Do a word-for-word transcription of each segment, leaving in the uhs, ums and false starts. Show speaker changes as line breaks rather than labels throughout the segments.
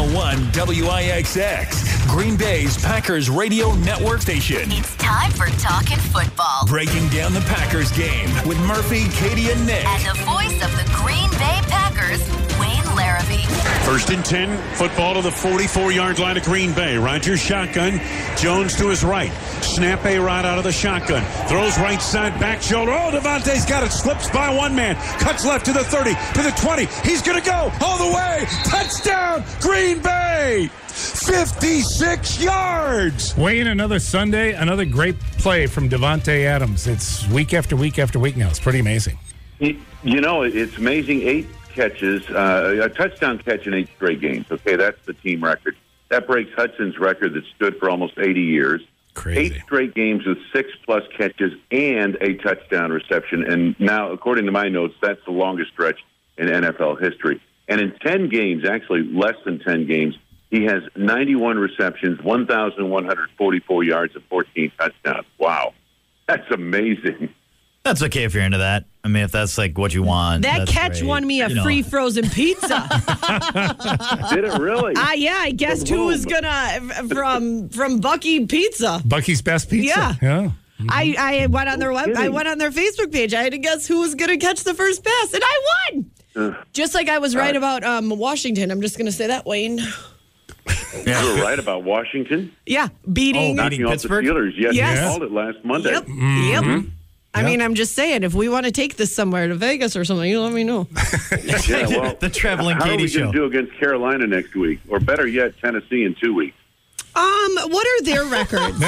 oh one W I X X, Green Bay's Packers radio network station.
It's time for Talkin' Football.
Breaking down the Packers game with Murphy, Katie, and Nick.
And the voice of the Green Bay Packers, Wayne Larrivee.
First and ten, football to the forty-four-yard line of Green Bay. Rodgers shotgun, Jones to his right. Snap A-Rod out of the shotgun. Throws right side, back shoulder. Oh, Devontae's got it. Slips by one man. Cuts left to the thirty, to the twenty. He's going to go all the way. Touchdown, Green Bay. fifty-six yards.
Wayne, another Sunday, another great play from Davante Adams. It's week after week after week now. It's pretty amazing.
You know, it's amazing. Eight catches, uh, a touchdown catch in eight straight games. Okay, that's the team record. That breaks Hudson's record that stood for almost eighty years.
Crazy.
Eight straight games with six-plus catches and a touchdown reception. And now, according to my notes, that's the longest stretch in N F L history. And in ten games, actually less than ten games, he has ninety-one receptions, one thousand one hundred forty-four yards, and fourteen touchdowns. Wow. That's amazing.
That's okay if you're into that. I mean, if that's like what you want.
That
that's
catch
great.
won me a
You know.
free frozen pizza.
Did it really?
Ah, yeah, I guessed
From
who was
whom?
gonna from from Bucky Pizza.
Bucky's Best Pizza.
Yeah.
yeah.
I, I went on their web, I
kidding.
went on their Facebook page. I had to guess who was gonna catch the first pass, and I won.
Ugh.
Just like I was right about um, Washington. I'm just gonna say that, Wayne.
You were right about Washington.
Yeah, beating.
Oh,
Knocking off
Pittsburgh?
the Steelers. Yes,
Yes.
you called it last Monday.
Yep. Yep. I mean, I'm just saying, if we want to take this somewhere to Vegas or something, you let me know.
Yeah, well,
The traveling
how
Katie
are we
show.
going to do against Carolina next week? Or better yet, Tennessee in two weeks?
Um, what are their records?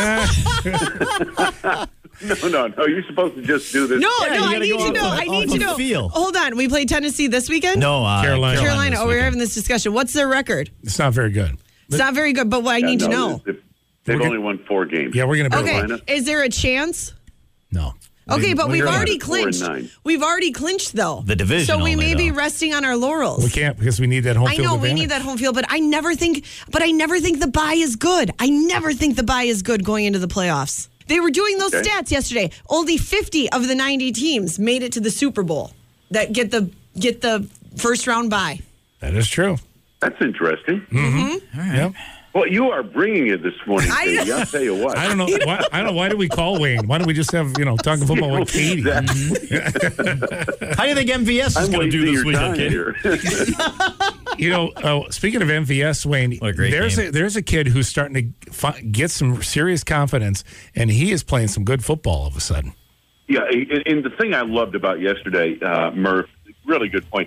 No, no, no. You're supposed to just do this.
No,
Yeah,
no,
you
I
gotta
need
go
to
off
know.
the-
I need
off
to
the
know.
feel.
Hold on, we play Tennessee this weekend.
No, uh,
Carolina.
Carolina. Oh, we're
weekend.
having this discussion. What's their record?
It's not very good.
It's not very good, but what I
Yeah,
need to
no,
know.
They've, they've
We're
only won four games.
Yeah, we're going to be
Okay,
Carolina.
is there a chance?
No.
Okay, but we've
Carolina's
already
four and
clinched.
nine.
We've already clinched, though.
The division
So we
only,
may be
though.
resting on our laurels.
We can't because we need that home
I
field
know we
advantage.
need that home field, but I never think. But I never think the bye is good. I never think the bye is good going into the playoffs. They were doing those
Okay.
stats yesterday. Only fifty of the ninety teams made it to the Super Bowl that get the get the first round bye.
That is true.
That's interesting.
Mm-hmm.
All right.
Yep.
Well, you are bringing it this morning,
I-
Katie. I'll tell you what.
I don't know. Why, I don't know. Why do we call Wayne? Why don't we just have, you know, talking football with Katie?
That-
How do you think M V S is
I'm
going to do
wasting
this
your time
weekend, Katie?
here.
You know, uh, speaking of M V S, Wayne,
What a great
there's
game.
a there's a kid who's starting to fi- get some serious confidence, and he is playing some good football all of a sudden.
Yeah, and, and the thing I loved about yesterday, uh, Murph, really good point.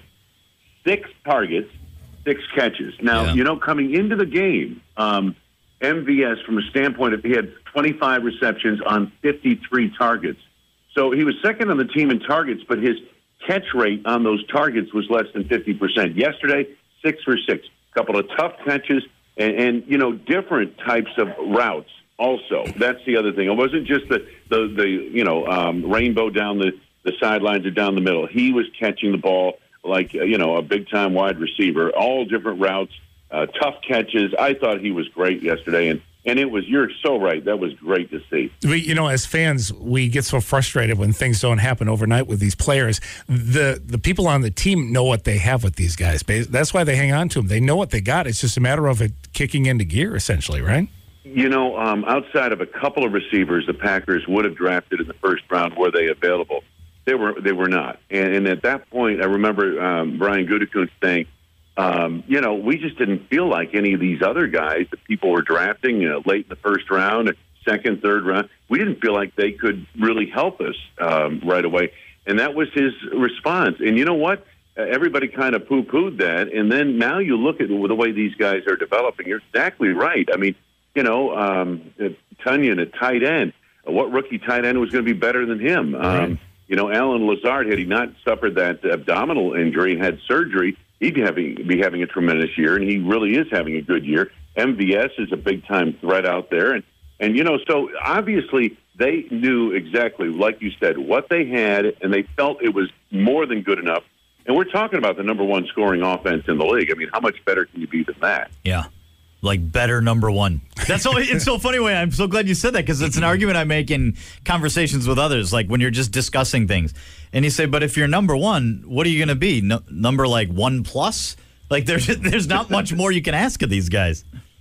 Six targets, six catches. Now,
Yeah.
you know, coming into the game, um, M V S, from a standpoint of he had twenty-five receptions on fifty-three targets. So he was second on the team in targets, but his catch rate on those targets was less than fifty percent. Yesterday, six for six. A couple of tough catches and, and, you know, different types of routes also. That's the other thing. It wasn't just the, the, the you know, um, rainbow down the, the sidelines or down the middle. He was catching the ball like, uh, you know, a big-time wide receiver, all different routes, uh, tough catches. I thought he was great yesterday, and, and it was, you're so right, that was great to see.
We, you know, as fans, we get so frustrated when things don't happen overnight with these players. The the people on the team know what they have with these guys. That's why they hang on to them. They know what they got. It's just a matter of it kicking into gear, essentially, right?
You know, um, outside of a couple of receivers the Packers would have drafted in the first round, were they available? They were they were not. And, and at that point, I remember um, Brian Gutekunst saying, um, you know, we just didn't feel like any of these other guys that people were drafting uh, late in the first round, second, third round. We didn't feel like they could really help us um, right away. And that was his response. And you know what? Uh, everybody kind of poo-pooed that. And then now you look at the way these guys are developing. You're exactly right. I mean, you know, um, Tunyon at tight end. What rookie tight end was going to be better than him?
Right.
Um, you know, Alan Lazard, had he not suffered that abdominal injury and had surgery, he'd be having, be having a tremendous year, and he really is having a good year. M V S is a big-time threat out there. And, and, you know, so obviously they knew exactly, like you said, what they had, and they felt it was more than good enough. And we're talking about the number one scoring offense in the league. I mean, how much better can you be than that?
Yeah. Like better number one. That's so. It's so funny. Way I'm so glad you said that, because it's an argument I make in conversations with others. Like when you're just discussing things, and you say, "But if you're number one, what are you going to be? No, number like one plus? Like there's there's not much more you can ask of these guys.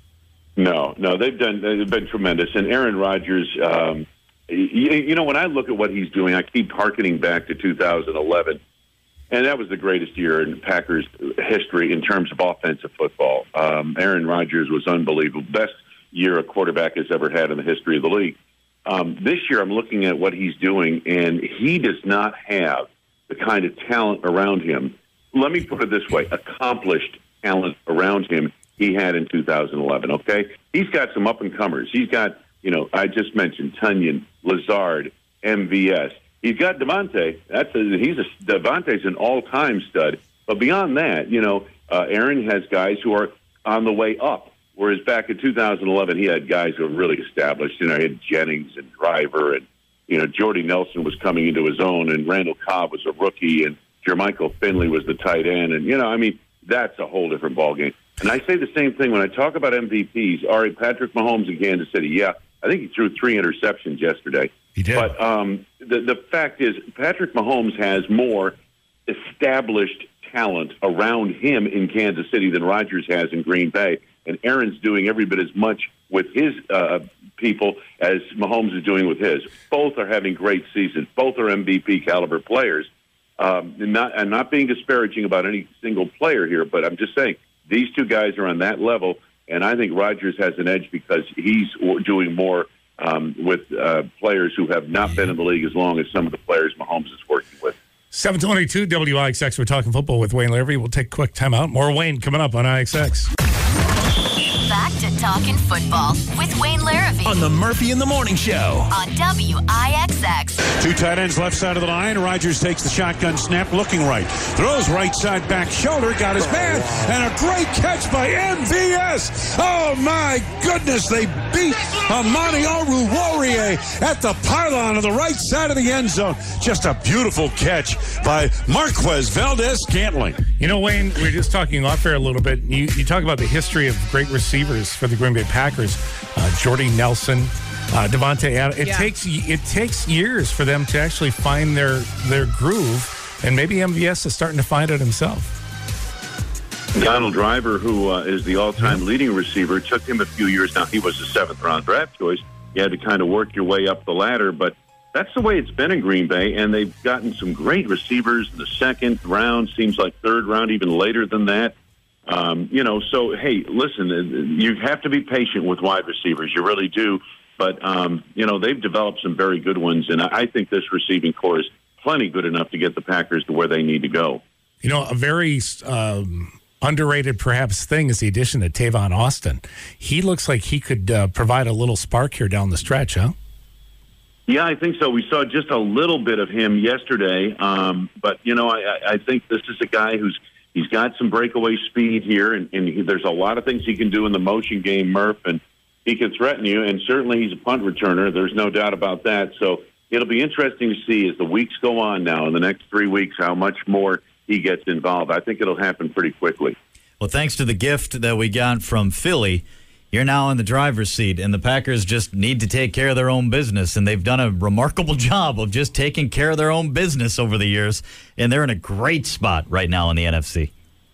No, no, they've done. They've been tremendous. And Aaron Rodgers, um, you, you know, when I look at what he's doing, I keep hearkening back to two thousand eleven, and that was the greatest year in Packers history in terms of offensive football. Um, Aaron Rodgers was unbelievable. Best year a quarterback has ever had in the history of the league. Um, this year, I'm looking at what he's doing, and he does not have the kind of talent around him. Let me put it this way, accomplished talent around him he had in two thousand eleven, okay? He's got some up-and-comers. He's got, you know, I just mentioned Tunyon, Lazard, M V S. He's got Devontae. That's a, he's a, Devontae's an all-time stud. But beyond that, you know, uh, Aaron has guys who are on the way up, whereas back in two thousand eleven, he had guys who were really established. You know, he had Jennings and Driver, and, you know, Jordy Nelson was coming into his own, and Randall Cobb was a rookie, and Jermichael Finley was the tight end. And, you know, I mean, that's a whole different ballgame. And I say the same thing when I talk about M V Ps. All right, Patrick Mahomes in Kansas City. Yeah, I think he threw three interceptions yesterday.
He did.
But um, the, the fact is, Patrick Mahomes has more established talent around him in Kansas City than Rodgers has in Green Bay. And Aaron's doing every bit as much with his uh, people as Mahomes is doing with his. Both are having great seasons. Both are M V P caliber players. Um, and not, I'm not being disparaging about any single player here, but I'm just saying these two guys are on that level, and I think Rodgers has an edge because he's doing more um, with uh, players who have not been in the league as long as some of the players Mahomes is working with.
seven twenty-two W I X X. We're talking football with Wayne Larrivee. We'll take a quick time out. More Wayne coming up on I X X.
Back to talking football with Wayne Larrivee
On the Murphy in the Morning Show.
on W I X X.
Two tight ends left side of the line. Rodgers takes the shotgun snap, looking right. Throws right side back shoulder, got his man, and a great catch by M V S. Oh, my goodness. They beat Amani Oruwariye at the pylon on the right side of the end zone. Just a beautiful catch by Marquez Valdez-Scantling.
You know, Wayne, we were just talking off air a little bit. You, you talk about the history of great receivers for the Green Bay Packers. Uh, Jordy Nelson, uh, Devontae Adams. It
Yeah.
takes it takes years for them to actually find their their groove, and maybe M V S is starting to find it himself.
Donald Driver, who uh, is the all-time leading receiver, took him a few years. Now, he was a seventh-round draft choice. You had to kind of work your way up the ladder, but that's the way it's been in Green Bay, and they've gotten some great receivers in the second round, seems like third round, even later than that. Um, you know, so, hey, listen, you have to be patient with wide receivers. You really do. But, um, you know, they've developed some very good ones, and I think this receiving core is plenty good enough to get the Packers to where they need to go.
You know, a very um, underrated, perhaps, thing is the addition of Tavon Austin. He looks like he could uh, provide a little spark here down the stretch, huh?
Yeah, I think so. We saw just a little bit of him yesterday. Um, but, you know, I, I think this is a guy who's he's got some breakaway speed here, and, and he, there's a lot of things he can do in the motion game, Murph, and he can threaten you. And certainly he's a punt returner. There's no doubt about that. So it'll be interesting to see as the weeks go on now in the next three weeks how much more he gets involved. I think it'll happen pretty quickly.
Well, thanks to the gift that we got from Philly, you're now in the driver's seat, and the Packers just need to take care of their own business, and they've done a remarkable job of just taking care of their own business over the years, and they're in a great spot right now in the N F C.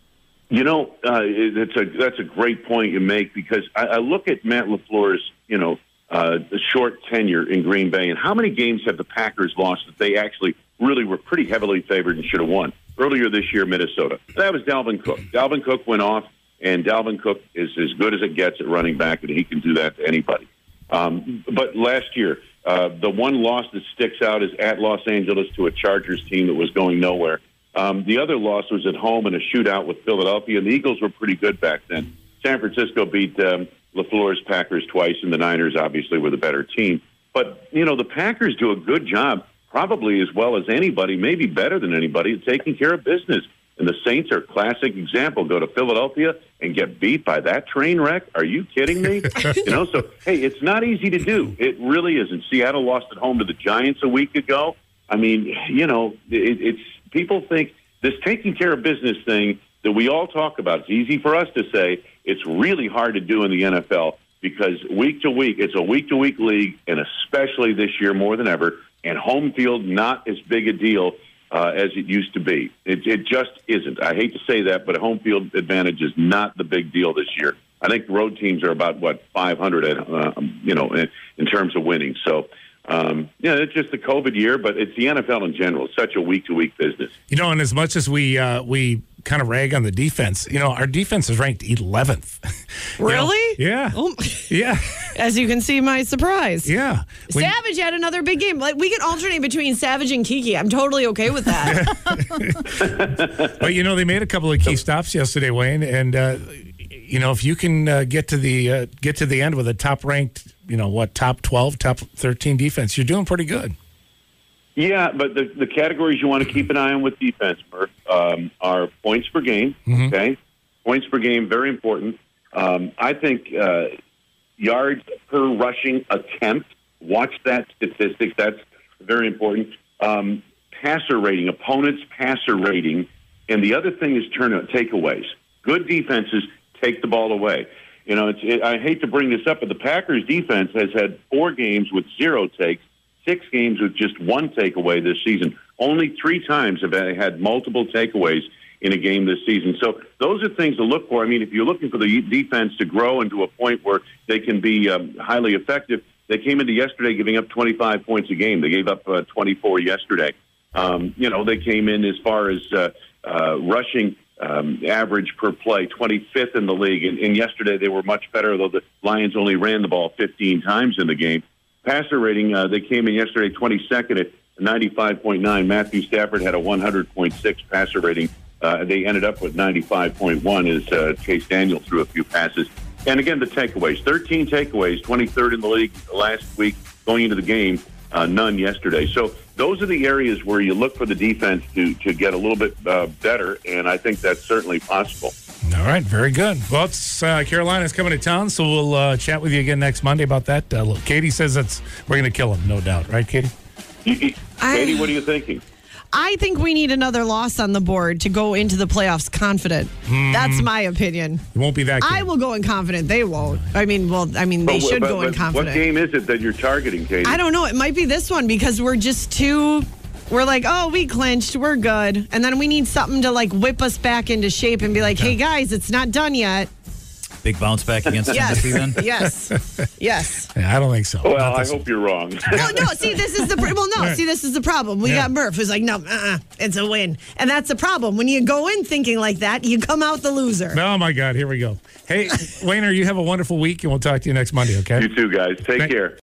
You know, uh, it's a that's a great point you make, because I, I look at Matt LaFleur's, you know, uh, short tenure in Green Bay, and how many games have the Packers lost that they actually really were pretty heavily favored and should have won? Earlier this year, Minnesota. That was Dalvin Cook. Dalvin Cook went off. And Dalvin Cook is as good as it gets at running back, and he can do that to anybody. Um, but last year, uh, the one loss that sticks out is at Los Angeles to a Chargers team that was going nowhere. Um, the other loss was at home in a shootout with Philadelphia, and the Eagles were pretty good back then. San Francisco beat um, LaFleur's Packers twice, and the Niners obviously were the better team. But, you know, the Packers do a good job, probably as well as anybody, maybe better than anybody, at taking care of business. And the Saints are a classic example. Go to Philadelphia and get beat by that train wreck? Are you kidding me? you know, so, hey, it's not easy to do. It really isn't. Seattle lost at home to the Giants a week ago. I mean, you know, it, it's people think this taking care of business thing that we all talk about, it's easy for us to say. It's really hard to do in the N F L because week to week, it's a week-to-week league, and especially this year more than ever, and home field not as big a deal. uh, as it used to be. It, it just isn't. I hate to say that, but home field advantage is not the big deal this year. I think the road teams are about, what, five hundred, at, uh, you know, in, in terms of winning. So, um, yeah, it's just the COVID year, but it's the N F L in general. It's such a week-to-week business.
You know, and as much as we uh, we kind of rag on the defense, you know, our defense is ranked eleventh.
Really?
You know? Yeah.
Oh.
Yeah.
As you can see, my surprise.
Yeah. When-
Savage had another big game. Like, we can alternate between Savage and Kiki. I'm totally okay with that.
But, you know, they made a couple of key stops yesterday, Wayne, and, uh, you know, if you can uh, get to the uh, get to the end with a top-ranked, you know, what, top twelve, top thirteen defense, you're doing pretty good.
Yeah, but the, the categories you want to keep an eye on with defense, Murph, um, are points per game,
Mm-hmm.
okay? Points per game, very important. Um, I think uh, yards per rushing attempt, watch that statistic. That's very important. Um, passer rating, opponent's passer rating. And the other thing is turnout takeaways. Good defenses take the ball away. You know, it's, it, I hate to bring this up, but the Packers defense has had four games with zero takes, six games with just one takeaway this season. Only three times have they had multiple takeaways in a game this season. So those are things to look for. I mean, if you're looking for the defense to grow into a point where they can be um, highly effective, they came into yesterday giving up twenty-five points a game. They gave up uh, twenty-four yesterday. Um, you know, they came in as far as uh, uh, rushing um, average per play, twenty-fifth in the league. And, and yesterday they were much better, though the Lions only ran the ball fifteen times in the game. Passer rating, uh, they came in yesterday twenty-second at ninety-five point nine. Matthew Stafford had a one hundred point six passer rating. Uh, they ended up with ninety-five point one as uh, Chase Daniel threw a few passes. And again, the takeaways, thirteen takeaways, twenty-third in the league last week going into the game, uh, none yesterday. So those are the areas where you look for the defense to, to get a little bit uh, better, and I think that's certainly possible.
All right, very good. Well, it's uh, Carolina's coming to town, so we'll uh, chat with you again next Monday about that. Uh, look, Katie says that's we're going to kill them, no doubt. Right, Katie?
Katie,
I-
what are you thinking?
I think we need another loss on the board to go into the playoffs confident. That's my opinion.
It won't be that good.
I will go in confident. They won't. I mean, well, I mean, they
But-
should
but-
go in
but
confident.
What game is it that you're targeting, Katie?
I don't know. It might be this one because we're just too. We're like, oh, we clinched. We're good. And then we need something to like whip us back into shape and be like, hey, guys, it's not done yet.
Big bounce back against
Yes.
Tennessee then?
Yes. Yes.
Yeah, I don't think so.
Well,
Not
I
this-
hope you're wrong.
Well, no, see, this is the pr- well, no,
Right.
see, this is the problem. We
Yeah.
got Murph who's like, no, uh-uh, it's a win, and that's the problem. When you go in thinking like that, you come out the loser.
Oh, my God. Here we go. Hey, Wayner, you have a wonderful week, and we'll talk to you next Monday, okay?
You too, guys. Take
Thank-
care.